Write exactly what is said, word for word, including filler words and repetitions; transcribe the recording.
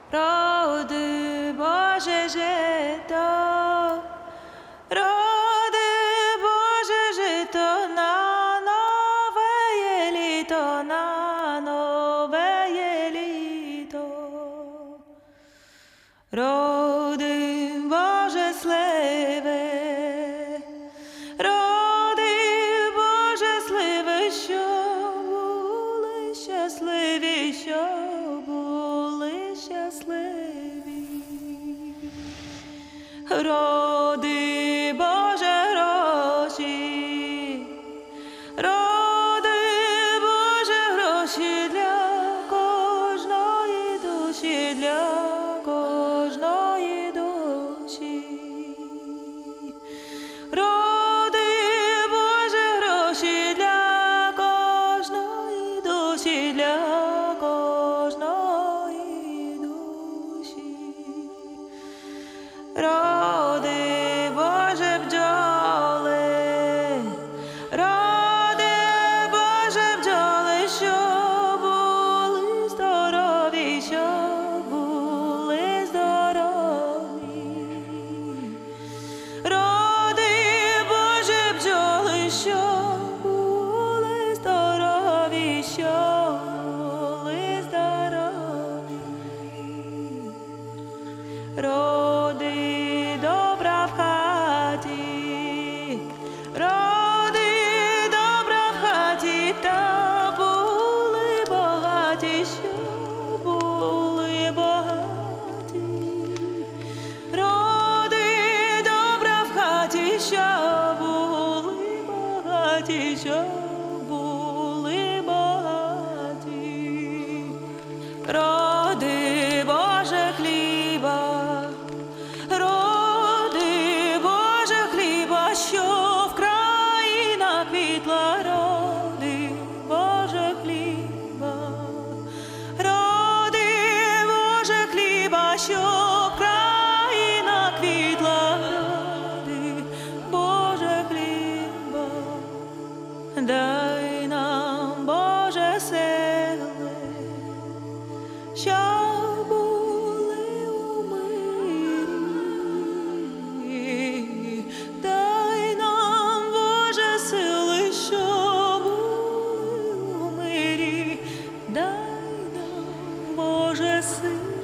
роди Боже жито, роди Боже жито на нове літо, на нове літо. Роди Боже сливи, роди Боже сливи, що були щасливі, що були щасливі. Роди Боже гроші, роди Боже гроші для кожної душі, для кожної душі. Роди Боже гроші для кожної душі, для кожної душі. Роди Боже бджоли, роди Боже бджоли, що були здорові, що були здорові. Роди Боже бджоли, що були здорові, що були здорові. Роди добра в хаті, роди добра в хаті, та були багаті, що були багаті. Роди добра в хаті, що були багаті, що були багаті. Роди Боже хліба, роди Боже хліба, що в країнах квітла, роди Боже хліба, роди Боже хліба, що в країнах квітла, роди Боже хліба. Дай нам, Боже, сили, щоб були у мирі. Дай нам, Боже, сили, щоб були у мирі. Дай нам, Боже, сили.